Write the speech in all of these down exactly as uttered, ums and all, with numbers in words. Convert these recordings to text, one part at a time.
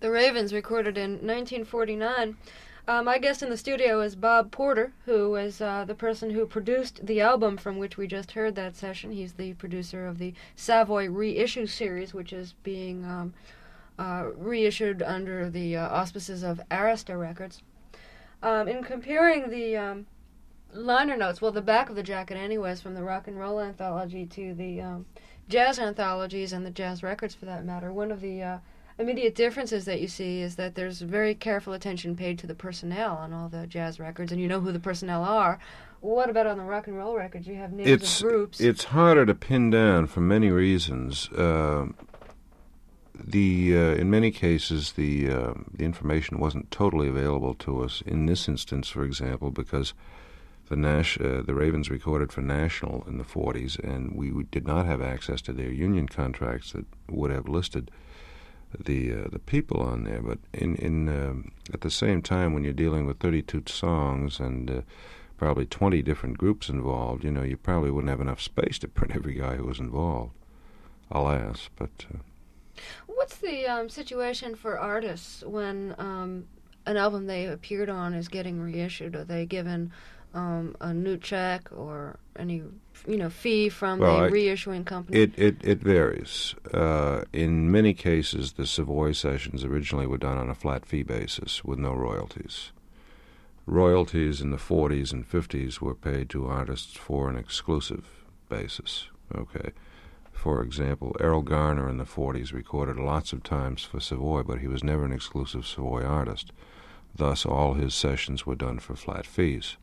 The Ravens, recorded in nineteen forty-nine. Uh, my guest in the studio is Bob Porter, who is uh, the person who produced the album from which we just heard that session. He's the producer of the Savoy Reissue series, which is being um, uh, reissued under the uh, auspices of Arista Records. Um, in comparing the um, liner notes, well, the back of the jacket anyways, from the rock and roll anthology to the um, jazz anthologies and the jazz records for that matter, one of the uh, immediate differences that you see is that there's very careful attention paid to the personnel on all the jazz records, and you know who the personnel are. What about on the rock and roll records? You have names it's, of groups. It's harder to pin down for many reasons. Uh, the uh, in many cases, the uh, the information wasn't totally available to us. In this instance, for example, because the Nash uh, the Ravens recorded for National in the forties, and we, we did not have access to their union contracts that would have listed the uh, the people on there. But in in um, at the same time, when you're dealing with thirty-two songs and uh, probably twenty different groups involved, you know, you probably wouldn't have enough space to print every guy who was involved. Alas, but. Uh, What's the um, situation for artists when um, an album they appeared on is getting reissued? Are they given um, a new check or any, you know, fee from well, the I, reissuing company? It it it varies. Uh, in many cases, the Savoy sessions originally were done on a flat fee basis with no royalties. Royalties in the forties and fifties were paid to artists for an exclusive basis. Okay. For example, Errol Garner in the forties recorded lots of times for Savoy, but he was never an exclusive Savoy artist. Thus, all his sessions were done for flat fees.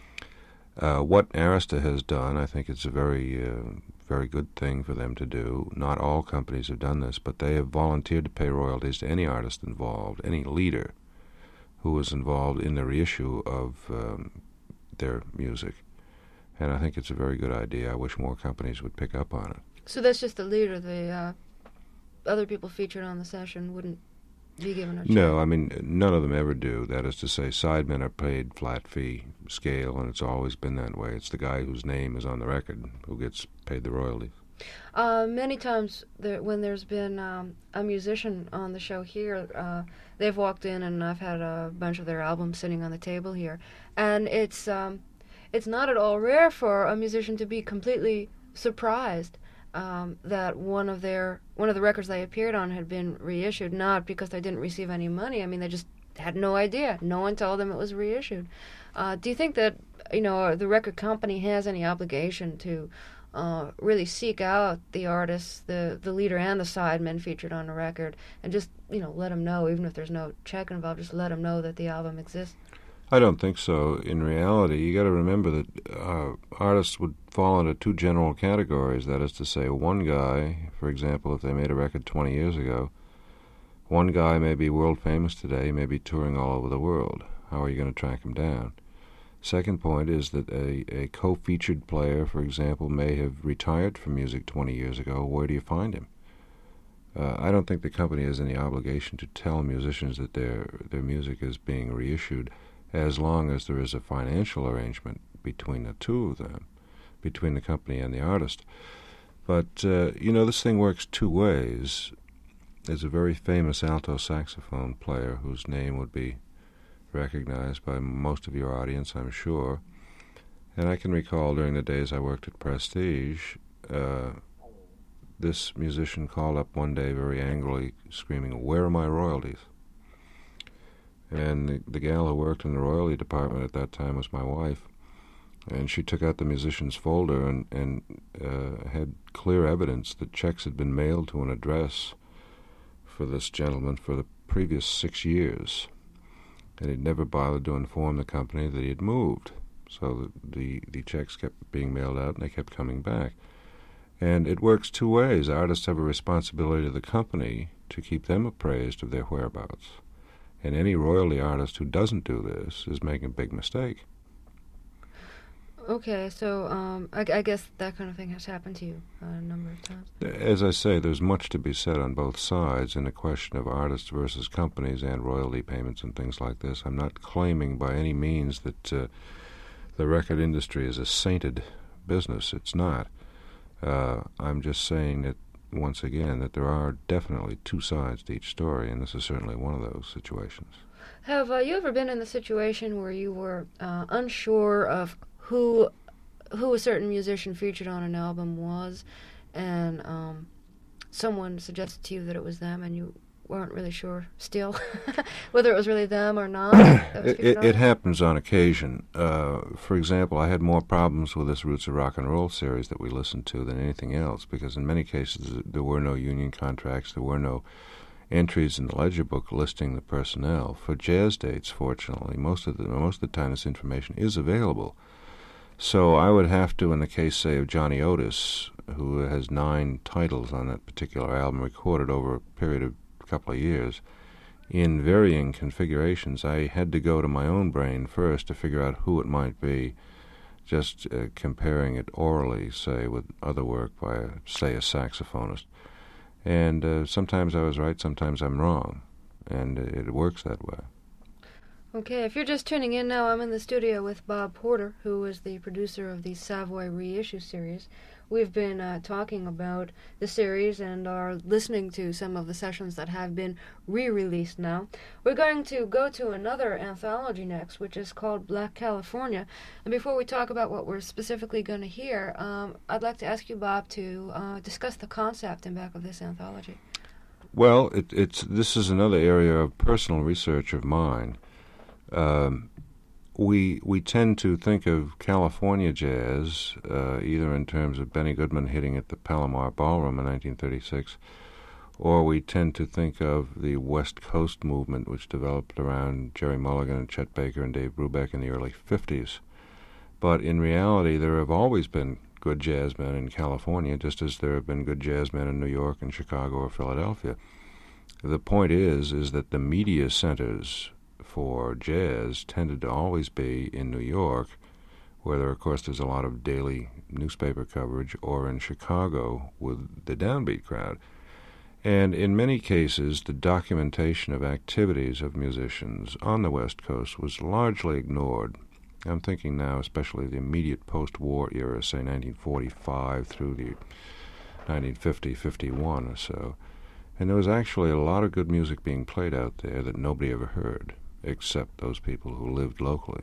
Uh, what Arista has done, I think it's a very, uh, very good thing for them to do. Not all companies have done this, but they have volunteered to pay royalties to any artist involved, any leader who was involved in the reissue of um, their music. And I think it's a very good idea. I wish more companies would pick up on it. So that's just the leader. The uh, other people featured on the session wouldn't be given a check? No, I mean, none of them ever do. That is to say, sidemen are paid flat fee scale, and it's always been that way. It's the guy whose name is on the record who gets paid the royalties. Uh, many times there, when there's been um, a musician on the show here, uh, they've walked in and I've had a bunch of their albums sitting on the table here. And it's um, it's not at all rare for a musician to be completely surprised Um, that one of their one of the records they appeared on had been reissued, not because they didn't receive any money. I mean, they just had no idea. No one told them it was reissued. Uh, do you think that, you know, the record company has any obligation to uh, really seek out the artists, the the leader and the sidemen featured on the record, and just, you know, let them know, even if there's no check involved, just let them know that the album exists? I don't think so. In reality, you got to remember that uh, artists would fall into two general categories. That is to say, one guy, for example, if they made a record twenty years ago, one guy may be world famous today, may be touring all over the world. How are you going to track him down? Second point is that a, a co-featured player, for example, may have retired from music twenty years ago. Where do you find him? Uh, I don't think the company has any obligation to tell musicians that their their music is being reissued, as long as there is a financial arrangement between the two of them, between the company and the artist. But, uh, you know, this thing works two ways. There's a very famous alto saxophone player whose name would be recognized by most of your audience, I'm sure. And I can recall during the days I worked at Prestige, uh, this musician called up one day very angrily, screaming, "Where are my royalties?" And the, the gal who worked in the royalty department at that time was my wife. And she took out the musician's folder and, and uh, had clear evidence that checks had been mailed to an address for this gentleman for the previous six years. And he'd never bothered to inform the company that he had moved. So the, the, the checks kept being mailed out and they kept coming back. And it works two ways. Artists have a responsibility to the company to keep them appraised of their whereabouts. And any royalty artist who doesn't do this is making a big mistake. Okay, so um, I, I guess that kind of thing has happened to you uh, a number of times. As I say, there's much to be said on both sides in the question of artists versus companies and royalty payments and things like this. I'm not claiming by any means that uh, the record industry is a sainted business. It's not. Uh, I'm just saying that once again, that there are definitely two sides to each story, and this is certainly one of those situations. Have uh, you ever been in the situation where you were uh, unsure of who who a certain musician featured on an album was, and um, someone suggested to you that it was them, and you weren't really sure still whether it was really them or not? it, it, it happens on occasion. Uh, for example, I had more problems with this Roots of Rock and Roll series that we listened to than anything else, because in many cases there were no union contracts, there were no entries in the ledger book listing the personnel. For jazz dates, fortunately, most of the most of the time this information is available. So I would have to, in the case, say, of Johnny Otis, who has nine titles on that particular album recorded over a period of a couple of years, in varying configurations, I had to go to my own brain first to figure out who it might be, just uh, comparing it orally, say, with other work by, a, say, a saxophonist. And uh, sometimes I was right, sometimes I'm wrong, and it works that way. Okay, if you're just tuning in now, I'm in the studio with Bob Porter, who is the producer of the Savoy Reissue series. We've been uh, talking about the series and are listening to some of the sessions that have been re-released now. We're going to go to another anthology next, which is called Black California. And before we talk about what we're specifically going to hear, um, I'd like to ask you, Bob, to uh, discuss the concept in back of this anthology. Well, it, it's this is another area of personal research of mine. Um, we we tend to think of California jazz uh, either in terms of Benny Goodman hitting at the Palomar Ballroom in nineteen thirty-six, or we tend to think of the West Coast movement, which developed around Jerry Mulligan and Chet Baker and Dave Brubeck in the early fifties. But in reality, there have always been good jazzmen in California, just as there have been good jazzmen in New York and Chicago or Philadelphia. The point is, is that the media centers for jazz tended to always be in New York, where there, of course, there's a lot of daily newspaper coverage, or in Chicago with the downbeat crowd. And in many cases, the documentation of activities of musicians on the West Coast was largely ignored. I'm thinking now especially the immediate post-war era, say nineteen forty-five through the nineteen fifty, fifty-one or so. And there was actually a lot of good music being played out there that nobody ever heard, except those people who lived locally.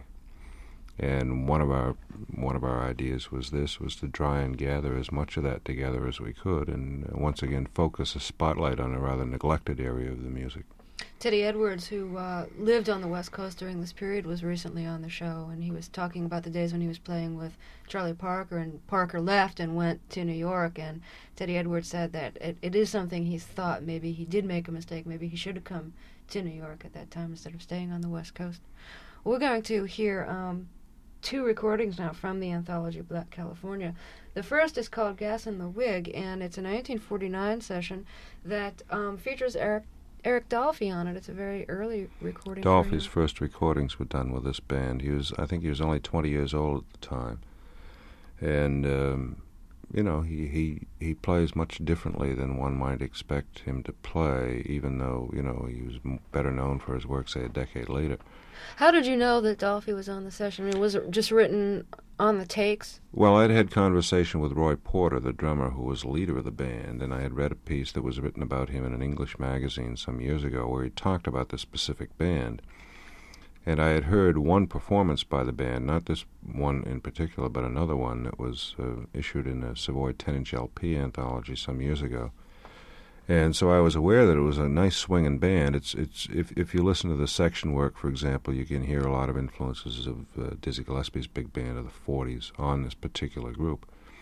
And one of our one of our ideas was this, was to try and gather as much of that together as we could, and once again focus a spotlight on a rather neglected area of the music. Teddy Edwards, who uh, lived on the West Coast during this period, was recently on the show, and he was talking about the days when he was playing with Charlie Parker, and Parker left and went to New York, and Teddy Edwards said that it, it is something he's thought maybe he did make a mistake, maybe he should have come to New York at that time instead of staying on the West Coast. We're going to hear um, two recordings now from the anthology Black California. The first is called Gas in the Wig, and it's a nineteen forty-nine session that um, features Eric Eric Dolphy on it. It's a very early recording. Dolphy's first recordings were done with this band. He was, I think, he was only twenty years old at the time, and um, you know, he, he he plays much differently than one might expect him to play, even though, you know, he was m- better known for his work, say, a decade later. How did you know that Dolphy was on the session? I mean, was it just written on the takes? Well, I'd had conversation with Roy Porter, the drummer who was the leader of the band, and I had read a piece that was written about him in an English magazine some years ago where he talked about this specific band. And I had heard one performance by the band, not this one in particular, but another one that was uh, issued in a Savoy ten-inch L P anthology some years ago. And so I was aware that it was a nice swinging band. It's it's if if you listen to the section work, for example, you can hear a lot of influences of uh, Dizzy Gillespie's big band of the forties on this particular group.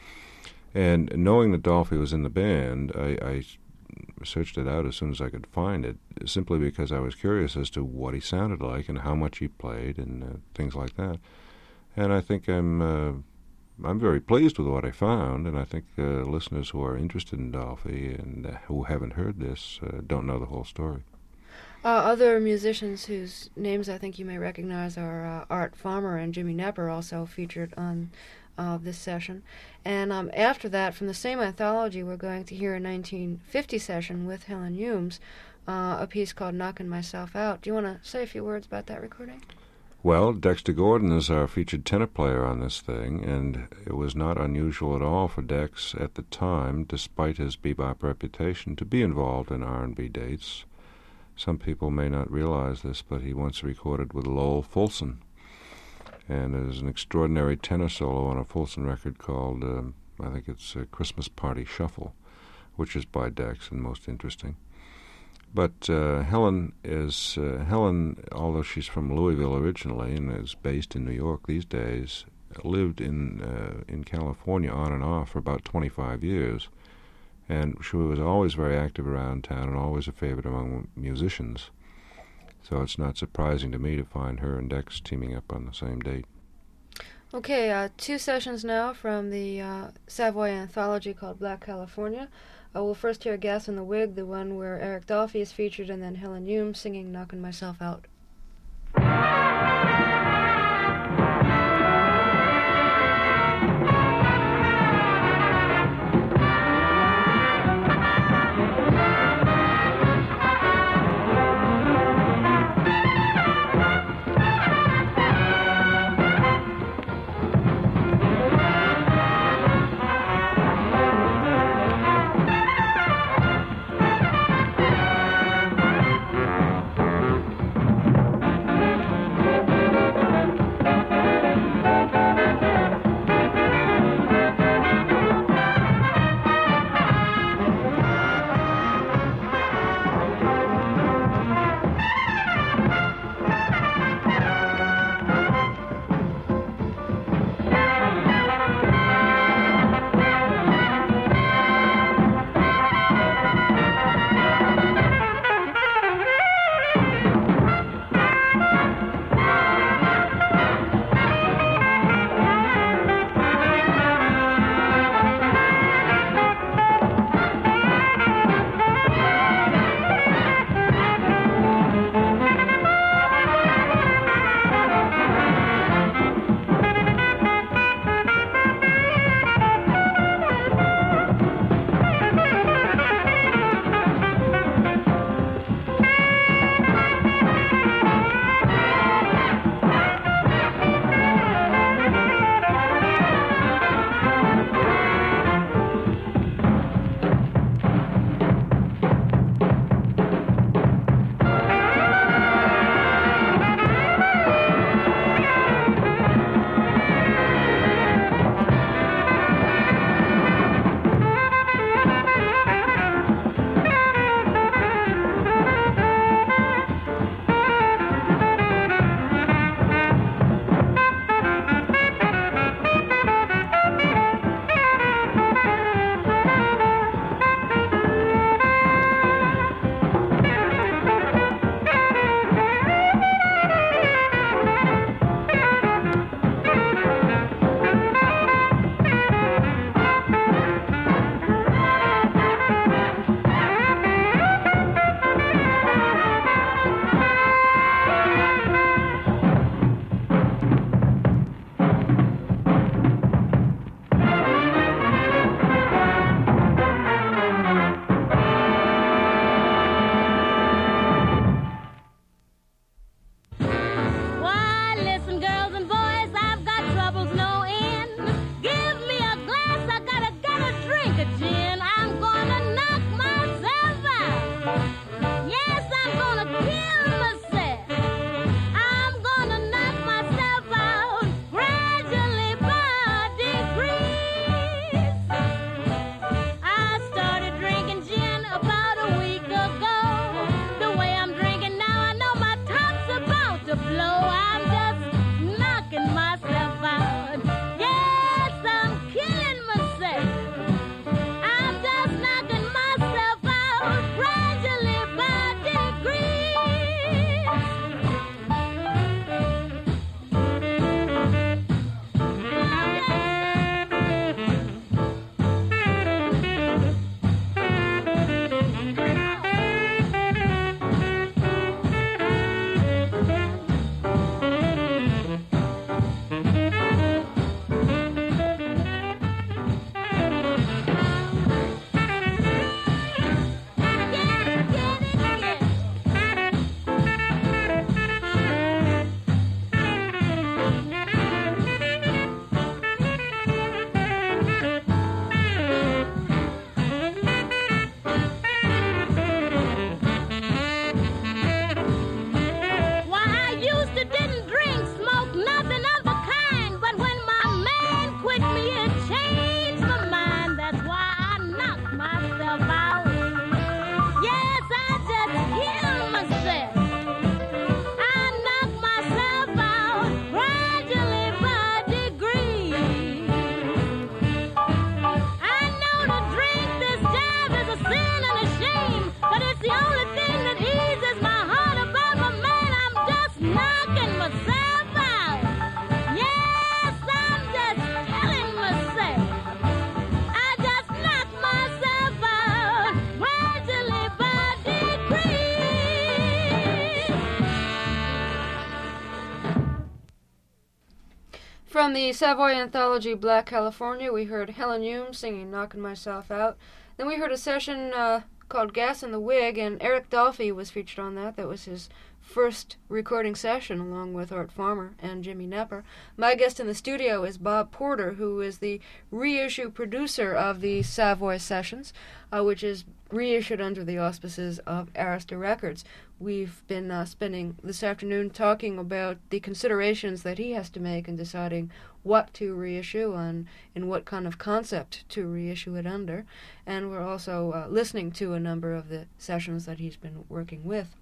And knowing that Dolphy was in the band, I, I searched it out as soon as I could find it, simply because I was curious as to what he sounded like and how much he played and uh, things like that. And I think I'm uh, I'm very pleased with what I found, and I think uh, listeners who are interested in Dolphy and uh, who haven't heard this uh, don't know the whole story. Uh, other musicians whose names I think you may recognize are uh, Art Farmer and Jimmy Knepper, also featured on uh, this session. And um, after that, from the same anthology, we're going to hear a nineteen fifty session with Helen Humes, uh, a piece called Knockin' Myself Out. Do you want to say a few words about that recording? Well, Dexter Gordon is our featured tenor player on this thing, and it was not unusual at all for Dex at the time, despite his bebop reputation, to be involved in R and B dates. Some people may not realize this, but he once recorded with Lowell Fulson, and there's an extraordinary tenor solo on a Fulson record called, um, I think it's a Christmas Party Shuffle, which is by Dex and most interesting. But uh, Helen is uh, Helen, although she's from Louisville originally and is based in New York these days, lived in uh, in California on and off for about twenty-five years, and she was always very active around town and always a favorite among musicians. So it's not surprising to me to find her and Dex teaming up on the same date. Okay, uh, two sessions now from the uh, Savoy anthology called Black California. Uh, we'll first hear Gas in the Wig, the one where Eric Dolphy is featured, and then Helen Hume singing Knockin' Myself Out. From the Savoy anthology Black California, we heard Helen Hume singing Knocking Myself Out. Then we heard a session uh, called Gas in the Wig, and Eric Dolphy was featured on that. That was his first recording session, along with Art Farmer and Jimmy Knepper. My guest in the studio is Bob Porter, who is the reissue producer of the Savoy Sessions, uh, which is reissued under the auspices of Arista Records. We've been uh, spending this afternoon talking about the considerations that he has to make in deciding what to reissue and in what kind of concept to reissue it under. And we're also uh, listening to a number of the sessions that he's been working with.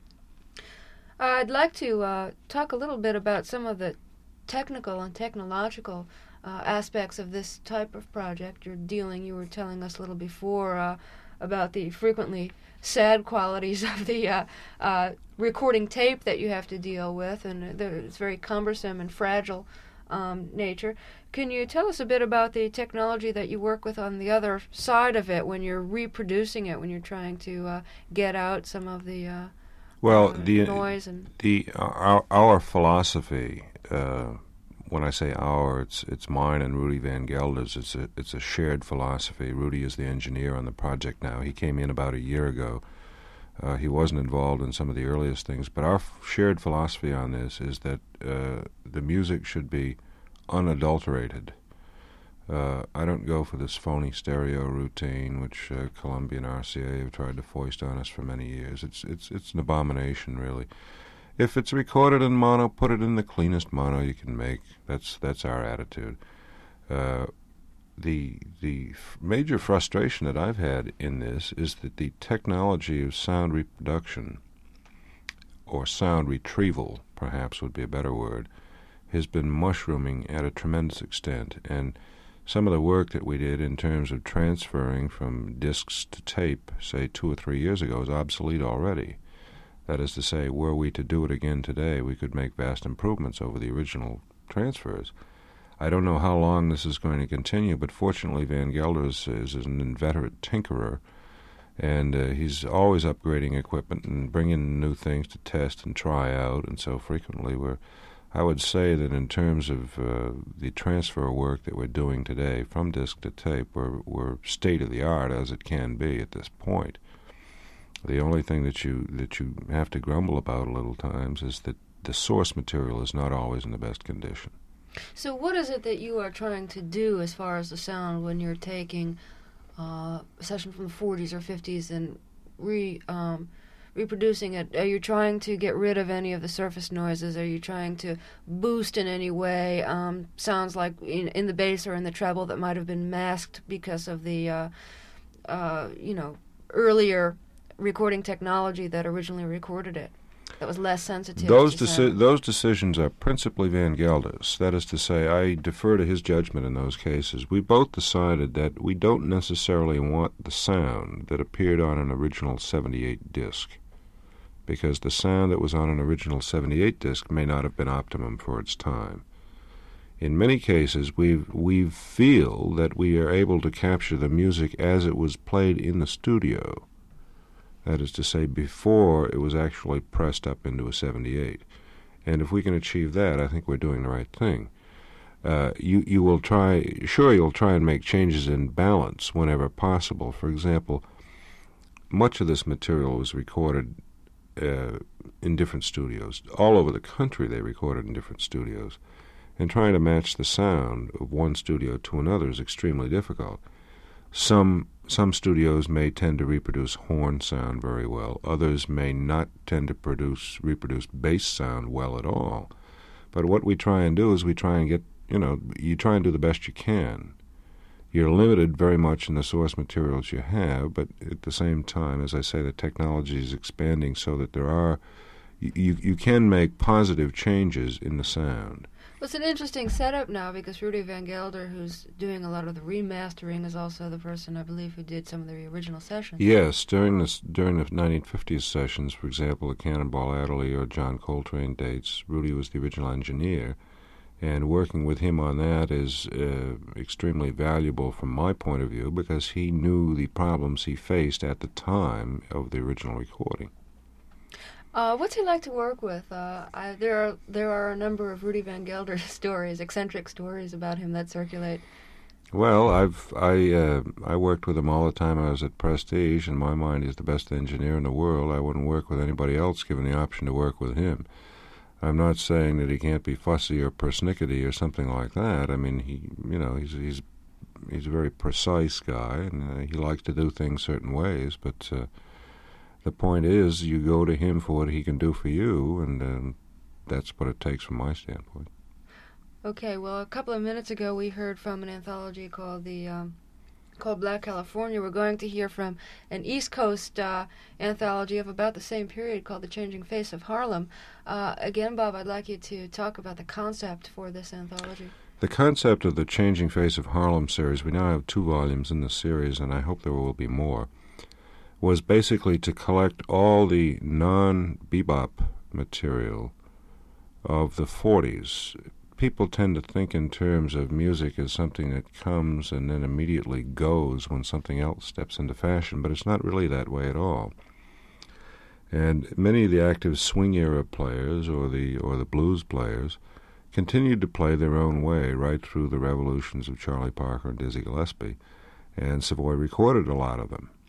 I'd like to uh, talk a little bit about some of the technical and technological uh, aspects of this type of project you're dealing. You were telling us a little before uh, about the frequently sad qualities of the uh, uh, recording tape that you have to deal with, and it's very cumbersome and fragile um, nature. Can you tell us a bit about the technology that you work with on the other side of it when you're reproducing it, when you're trying to uh, get out some of the uh, Well, uh, the noise and the our, our philosophy. Uh, when I say our, it's it's mine and Rudy Van Gelder's. It's a it's a shared philosophy. Rudy is the engineer on the project now. He came in about a year ago. Uh, he wasn't involved in some of the earliest things, but our f- shared philosophy on this is that uh, the music should be unadulterated. Uh, I don't go for this phony stereo routine, which uh, Columbia and R C A have tried to foist on us for many years. It's it's it's an abomination, really. If it's recorded in mono, put it in the cleanest mono you can make. That's that's our attitude. Uh, the the f- major frustration that I've had in this is that the technology of sound reproduction, or sound retrieval, perhaps would be a better word, has been mushrooming at a tremendous extent, and some of the work that we did in terms of transferring from discs to tape, say two or three years ago, is obsolete already. That is to say, were we to do it again today, we could make vast improvements over the original transfers. I don't know how long this is going to continue, but fortunately Van Gelder is, is an inveterate tinkerer, and uh, he's always upgrading equipment and bringing new things to test and try out, and so frequently we're I would say that in terms of uh, the transfer work that we're doing today from disc to tape, we're, we're state-of-the-art as it can be at this point. The only thing that you that you have to grumble about a little times is that the source material is not always in the best condition. So what is it that you are trying to do as far as the sound when you're taking uh, a session from the forties or fifties and re... Um, reproducing it? Are you trying to get rid of any of the surface noises? Are you trying to boost in any way um, sounds like in, in the bass or in the treble that might have been masked because of the, uh, uh, you know, earlier recording technology that originally recorded it, that was less sensitive Those to deci- sound? Those decisions are principally Van Gelder's. That is to say, I defer to his judgment in those cases. We both decided that we don't necessarily want the sound that appeared on an original seventy-eight disc, because the sound that was on an original seventy-eight disc may not have been optimum for its time. In many cases, we we feel that we are able to capture the music as it was played in the studio. That is to say, before it was actually pressed up into a seventy-eight. And if we can achieve that, I think we're doing the right thing. Uh, you, you will try, sure, you'll try and make changes in balance whenever possible. For example, much of this material was recorded Uh, in different studios. All over the country they recorded in different studios. And trying to match the sound of one studio to another is extremely difficult. Some some studios may tend to reproduce horn sound very well. Others may not tend to produce reproduce bass sound well at all. But what we try and do is we try and get, you know, you try and do the best you can. You're limited very much in the source materials you have, but at the same time, as I say, the technology is expanding so that there are, you, you can make positive changes in the sound. Well, it's an interesting setup now because Rudy Van Gelder, who's doing a lot of the remastering, is also the person, I believe, who did some of the original sessions. Yes, during this during the nineteen fifties sessions, for example, the Cannonball Adderley or John Coltrane dates, Rudy was the original engineer. And working with him on that is uh, extremely valuable from my point of view because he knew the problems he faced at the time of the original recording. Uh, what's he like to work with? Uh, I, there are there are a number of Rudy Van Gelder stories, eccentric stories about him that circulate. Well, I've I uh, I worked with him all the time I was at Prestige. In my mind, he's the best engineer in the world. I wouldn't work with anybody else given the option to work with him. I'm not saying that he can't be fussy or persnickety or something like that. I mean, he you know he's he's he's a very precise guy, and uh, he likes to do things certain ways. But uh, the point is, you go to him for what he can do for you, and um, that's what it takes from my standpoint. Okay, well, a couple of minutes ago we heard from an anthology called the um, called Black California. We're going to hear from an East Coast uh, anthology of about the same period called The Changing Face of Harlem. Uh, again, Bob, I'd like you to talk about the concept for this anthology. The concept of the Changing Face of Harlem series, we now have two volumes in the series, and I hope there will be more, was basically to collect all the non-bebop material of the forties. People tend to think in terms of music as something that comes and then immediately goes when something else steps into fashion, but it's not really that way at all. And many of the active swing era players or the or the blues players continued to play their own way right through the revolutions of Charlie Parker and Dizzy Gillespie, and Savoy recorded a lot of them.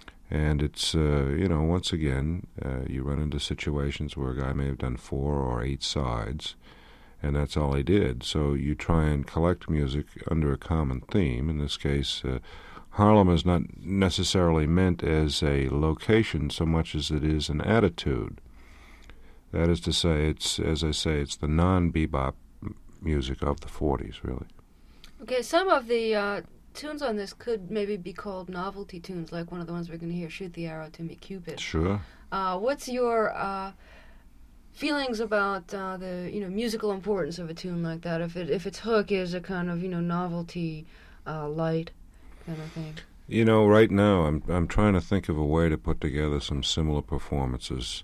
And it's, uh, you know, once again, uh, you run into situations where a guy may have done four or eight sides, and that's all he did. So you try and collect music under a common theme. In this case, uh, Harlem is not necessarily meant as a location so much as it is an attitude. That is to say, it's, as I say, it's the non-bebop music of the forties, really. Okay, some of the uh, tunes on this could maybe be called novelty tunes, like one of the ones we're going to hear, Shoot the Arrow to Me, Cupid. Sure. Uh, what's your uh, feelings about uh, the you know musical importance of a tune like that? If it if its hook is a kind of you know novelty, uh, light kind of thing. You know, right now I'm I'm trying to think of a way to put together some similar performances.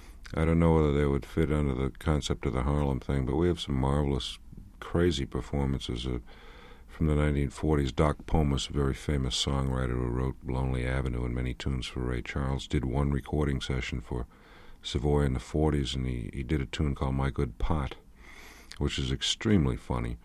I don't know whether they would fit under the concept of the Harlem thing, but we have some marvelous, crazy performances of, from the nineteen forties. Doc Pomus, a very famous songwriter who wrote Lonely Avenue and many tunes for Ray Charles, did one recording session for Savoy in the forties, and he, he did a tune called My Good Pot, which is extremely funny,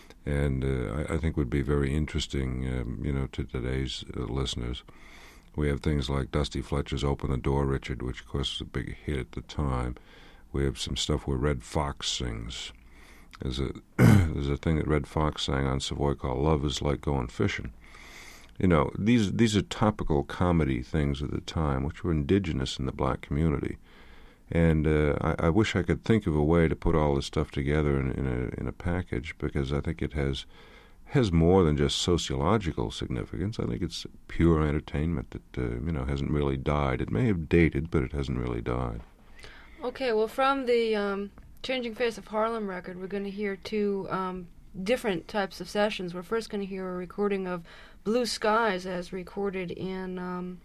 and uh, I, I think would be very interesting, um, you know, to today's uh, listeners. We have things like Dusty Fletcher's Open the Door, Richard, which, of course, was a big hit at the time. We have some stuff where Red Fox sings. There's a, there's a thing that Red Fox sang on Savoy called Love is Like Going Fishing. You know, these these are topical comedy things of the time, which were indigenous in the black community. And uh, I, I wish I could think of a way to put all this stuff together in, in, a, in a package, because I think it has... has more than just sociological significance. I think it's pure entertainment that, uh, you know, hasn't really died. It may have dated, but it hasn't really died. Okay, well, from the um, Changing Face of Harlem record, we're going to hear two um, different types of sessions. We're first going to hear a recording of Blue Skies as recorded in, um,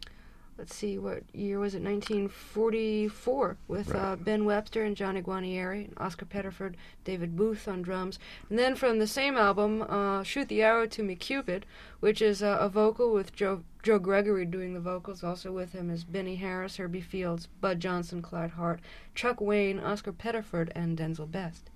let's see, what year was it, nineteen forty-four, with Right. uh, Ben Webster and Johnny Guarnieri, and Oscar Pettiford, David Booth on drums. And then from the same album, uh, Shoot the Arrow to Me, Cupid, which is uh, a vocal with Joe, Joe Gregory doing the vocals. Also with him is Benny Harris, Herbie Fields, Bud Johnson, Clyde Hart, Chuck Wayne, Oscar Pettiford, and Denzel Best.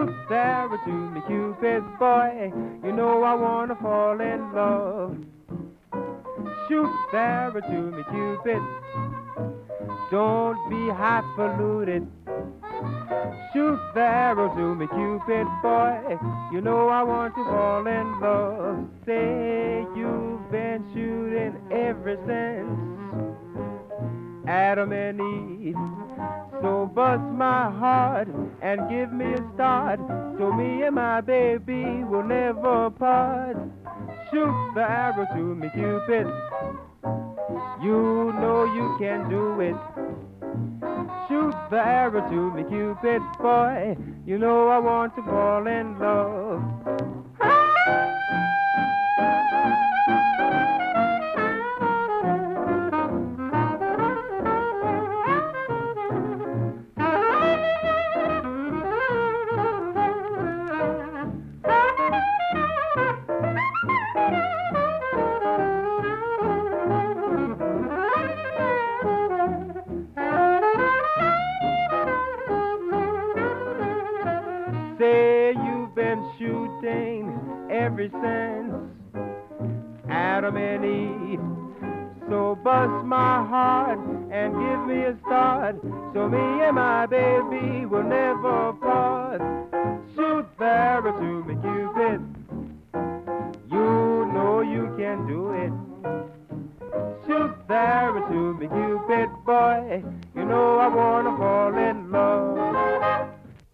Shoot the arrow to me, Cupid boy. You know I wanna fall in love. Shoot the arrow to me, Cupid. Don't be highfalutin. Shoot the arrow to me, Cupid boy. You know I want to fall in love. Say you've been shooting ever since Adam and Eve. So bust my heart and give me a start, so me and my baby will never part. Shoot the arrow to me, Cupid. You know you can do it. Shoot the arrow to me, Cupid boy. You know I want to fall in love. Say you've been shooting ever since Adam and Eve. So bust my heart and give me a start, so me and my baby will never part. Shoot the arrow to me, Cupid. You know you can do it. Shoot the arrow to me, Cupid boy. You know I wanna fall in love.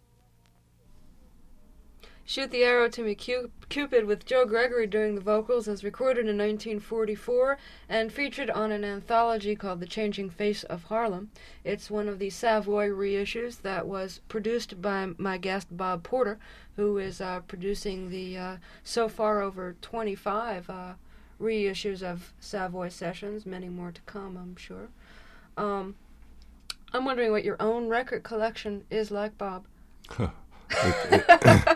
Shoot the Arrow to Me, Cupid, with Joe Gregory doing the vocals, as recorded in nineteen forty-four and featured on an anthology called The Changing Face of Harlem. It's one of the Savoy reissues that was produced by my guest Bob Porter, who is uh, producing the uh, so far over twenty-five uh, reissues of Savoy Sessions, many more to come, I'm sure. Um, I'm wondering what your own record collection is like, Bob. it, it,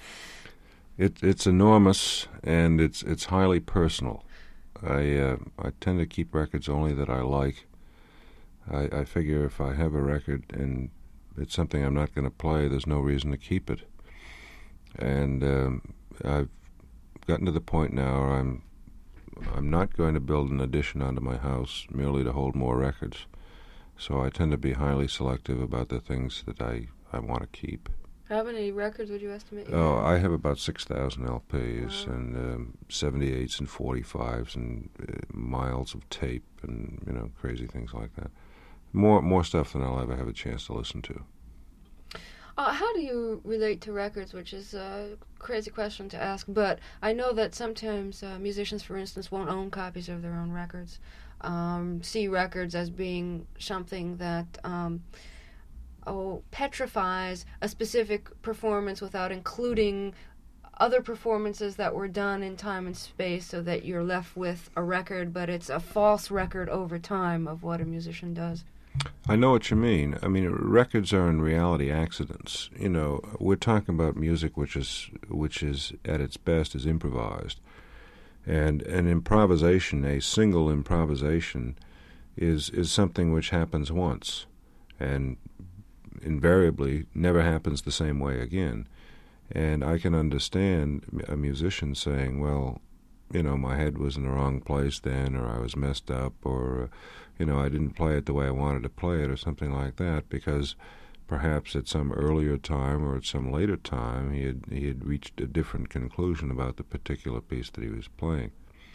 it, it's enormous, and it's it's highly personal. I uh, I tend to keep records only that I like. I, I figure if I have a record and it's something I'm not going to play, there's no reason to keep it. And um, I've gotten to the point now where I'm I'm not going to build an addition onto my house merely to hold more records. So I tend to be highly selective about the things that I, I want to keep. How many records would you estimate you Oh, have? I have about six thousand L Ps Wow. and um, seventy-eights and forty-fives and uh, miles of tape and, you know, crazy things like that. More more stuff than I'll ever have a chance to listen to. Uh, how do you relate to records, which is a crazy question to ask, but I know that sometimes uh, musicians, for instance, won't own copies of their own records, um, see records as being something that um, oh, petrifies a specific performance without including other performances that were done in time and space, so that you're left with a record, but it's a false record over time of what a musician does. I know what you mean. I mean, records are in reality accidents. You know, we're talking about music which is which is at its best is improvised. And an improvisation, a single improvisation, is is something which happens once and invariably never happens the same way again. And I can understand a musician saying, well, you know, my head was in the wrong place then, or I was messed up, or, uh, you know, I didn't play it the way I wanted to play it, or something like that, because perhaps at some earlier time or at some later time he had he had reached a different conclusion about the particular piece that he was playing.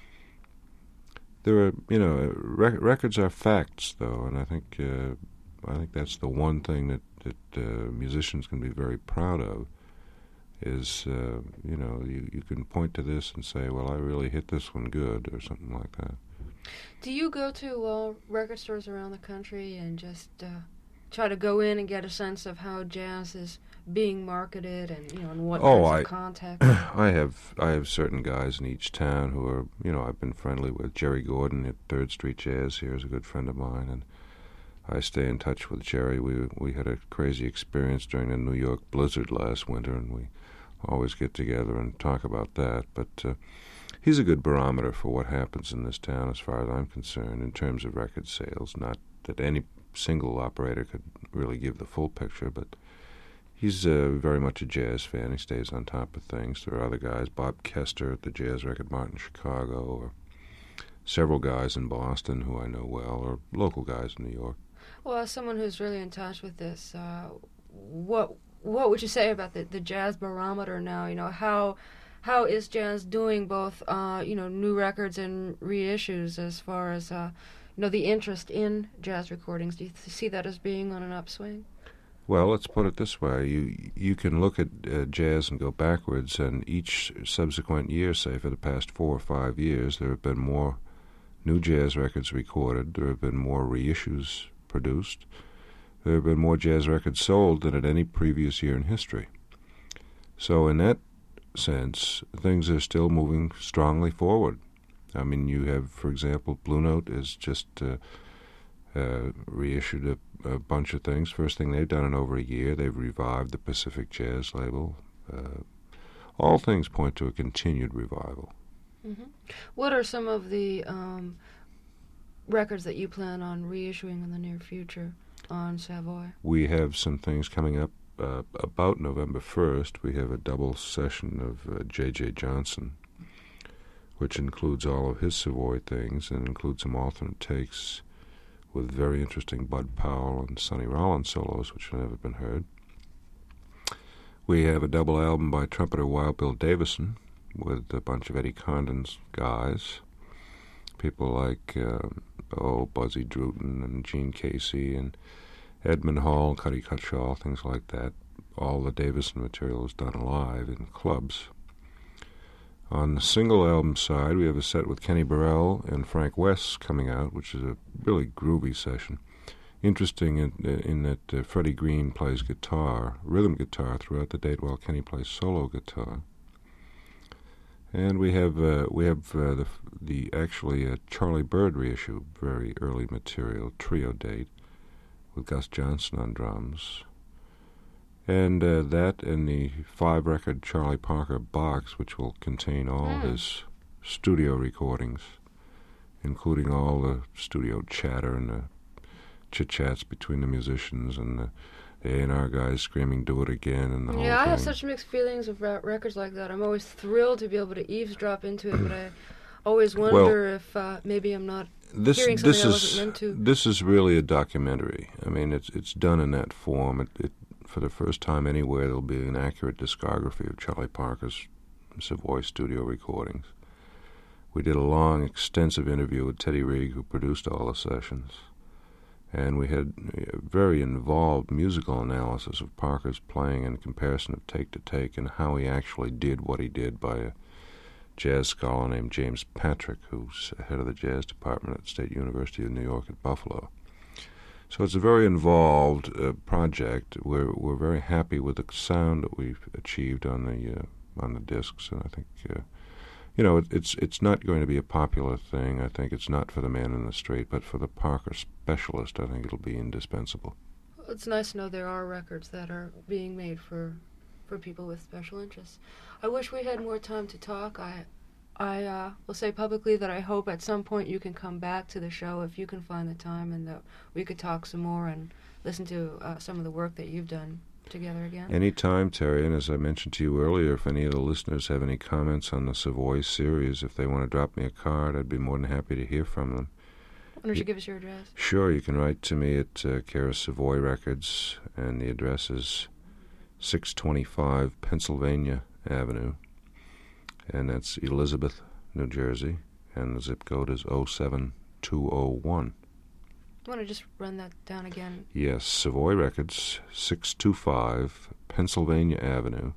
There are, you know, rec- records are facts, though, and I think uh, I think that's the one thing that that uh, musicians can be very proud of. Is, uh, you know, you, you can point to this and say, well, I really hit this one good, or something like that. Do you go to uh, record stores around the country and just uh, try to go in and get a sense of how jazz is being marketed, and, you know, in what Oh, kinds I, of context? I have I have certain guys in each town who are, you know, I've been friendly with. Jerry Gordon at Third Street Jazz here is a good friend of mine, and I stay in touch with Jerry. We we had a crazy experience during the New York blizzard last winter, and we always get together and talk about that. But uh, he's a good barometer for what happens in this town as far as I'm concerned in terms of record sales. Not that any single operator could really give the full picture, but He's uh, very much a jazz fan. He stays on top of things. There are other guys, Bob Kester at the Jazz Record Mart in Chicago, or several guys in Boston who I know well, or local guys in New York. Well, as someone who's really in touch with this, uh, what what would you say about the, the jazz barometer now? You know, how how is jazz doing, both uh, you know, new records and reissues, as far as uh, you know, the interest in jazz recordings? Do you th- see that as being on an upswing? Well, let's put it this way. You you can look at uh, jazz and go backwards, and each subsequent year, say for the past four or five years, there have been more new jazz records recorded, there have been more reissues produced, there have been more jazz records sold than at any previous year in history. So in that sense, things are still moving strongly forward. I mean, you have, for example, Blue Note has just uh, uh, reissued a a bunch of things. First thing they've done in over a year, they've revived the Pacific Jazz label. Uh, all things point to a continued revival. Mm-hmm. What are some of the um, records that you plan on reissuing in the near future on Savoy? We have some things coming up uh, about November first. We have a double session of uh, J J Johnson, which includes all of his Savoy things and includes some alternate takes with very interesting Bud Powell and Sonny Rollins solos, which have never been heard. We have a double album by trumpeter Wild Bill Davison with a bunch of Eddie Condon's guys, people like, uh, oh, Buzzy Druten and Gene Casey and Edmund Hall, Cuddy Cutshaw, things like that. All the Davison material is done live in clubs. On the single album side, we have a set with Kenny Burrell and Frank West coming out, which is a really groovy session. Interesting in, in that uh, Freddie Green plays guitar, rhythm guitar, throughout the date, while Kenny plays solo guitar. And we have uh, we have uh, the the actually a Charlie Byrd reissue, very early material, trio date, with Gus Johnson on drums. And uh, that and the five-record Charlie Parker box, which will contain all mm. his studio recordings, including all the studio chatter and the chit-chats between the musicians and the A and R guys screaming, "Do it again," and the whole Yeah, I thing. have such mixed feelings of ra- records like that. I'm always thrilled to be able to eavesdrop into it, but I always wonder well, if uh, maybe I'm not this, hearing something this I is, wasn't meant to. This is really a documentary. I mean, it's it's done in that form. It, it For the first time anywhere, there'll be an accurate discography of Charlie Parker's Savoy studio recordings. We did a long, extensive interview with Teddy Reig, who produced all the sessions, and we had a very involved musical analysis of Parker's playing in comparison of take to take and how he actually did what he did by a jazz scholar named James Patrick, who's head of the jazz department at State University of New York at Buffalo. So it's a very involved uh, project. We're we're very happy with the sound that we've achieved on the uh, on the discs, and I think uh, you know it, it's it's not going to be a popular thing. I think it's not for the man in the street, but for the Parker specialist, I think it'll be indispensable. Well, it's nice to know there are records that are being made for for people with special interests. I wish we had more time to talk. I. I uh, will say publicly that I hope at some point you can come back to the show if you can find the time, and that we could talk some more and listen to uh, some of the work that you've done together again. Anytime, Terry, and as I mentioned to you earlier, if any of the listeners have any comments on the Savoy series, if they want to drop me a card, I'd be more than happy to hear from them. Why don't you give us your address? Sure, you can write to me at uh, care of Savoy Records, and the address is six twenty-five Pennsylvania Avenue. And that's Elizabeth, New Jersey, and the zip code is oh seven two oh one. You want to just run that down again? Yes, Savoy Records, six twenty-five Pennsylvania Avenue,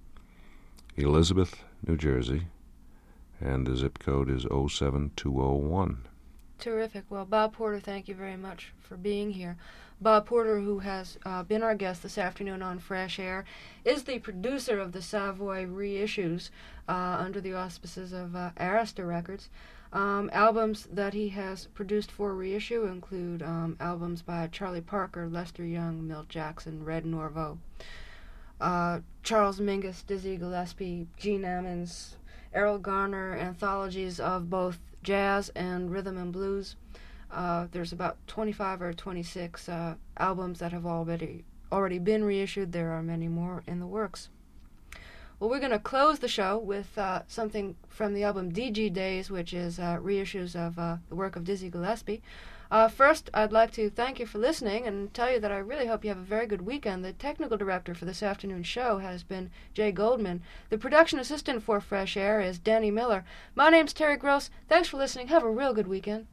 Elizabeth, New Jersey, and the zip code is oh seven two oh one. Terrific. Well, Bob Porter, thank you very much for being here. Bob Porter, who has uh, been our guest this afternoon on Fresh Air, is the producer of the Savoy reissues uh, under the auspices of uh, Arista Records. Um, albums that he has produced for reissue include um, albums by Charlie Parker, Lester Young, Milt Jackson, Red Norvo, uh, Charles Mingus, Dizzy Gillespie, Gene Ammons, Errol Garner, anthologies of both jazz and rhythm and blues. Uh, there's about twenty-five or twenty-six uh, albums that have already already been reissued. There are many more in the works. Well, we're going to close the show with uh, something from the album D G Days, which is uh, reissues of uh, the work of Dizzy Gillespie. Uh, first, I'd like to thank you for listening and tell you that I really hope you have a very good weekend. The technical director for this afternoon's show has been Jay Goldman. The production assistant for Fresh Air is Danny Miller. My name's Terry Gross. Thanks for listening. Have a real good weekend.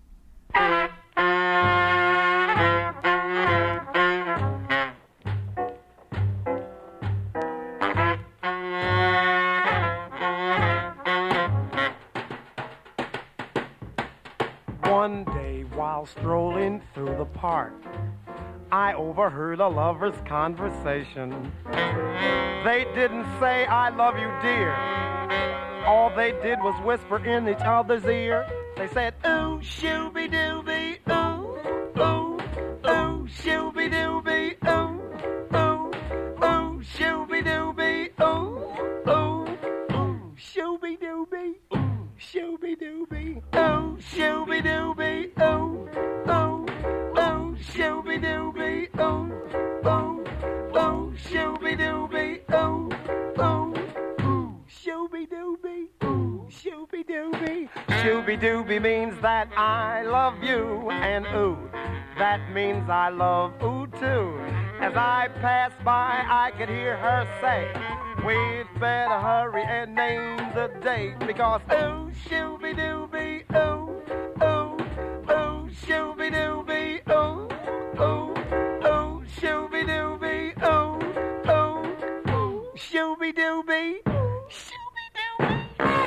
One day while strolling through the park, I overheard a lover's conversation. They didn't say, I love you, dear. All they did was whisper in each other's ear. They said, ooh, shooby-dooby, ooh, ooh, ooh, shooby-dooby, ooh, ooh, ooh, shooby-dooby, ooh, ooh, ooh, shooby-dooby, ooh, shooby-dooby, ooh, shooby-dooby, ooh, ooh, ooh, shooby-dooby, ooh, ooh, ooh, shooby-dooby, ooh, ooh, ooh, shooby-dooby, ooh, shooby-dooby. Shooby-dooby means that I love you, and ooh, that means I love ooh too. As I pass by, I could hear her say, we'd better hurry and name the date, because ooh, shooby-dooby, ooh, ooh, ooh, shooby-dooby, ooh, ooh, ooh, shooby-dooby, ooh, ooh, ooh, shooby-dooby, shooby-dooby.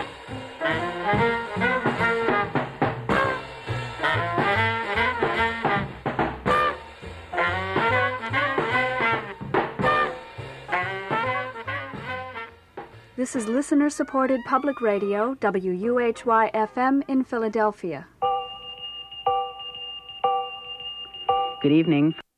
This is listener-supported public radio, W U H Y F M in Philadelphia. Good evening.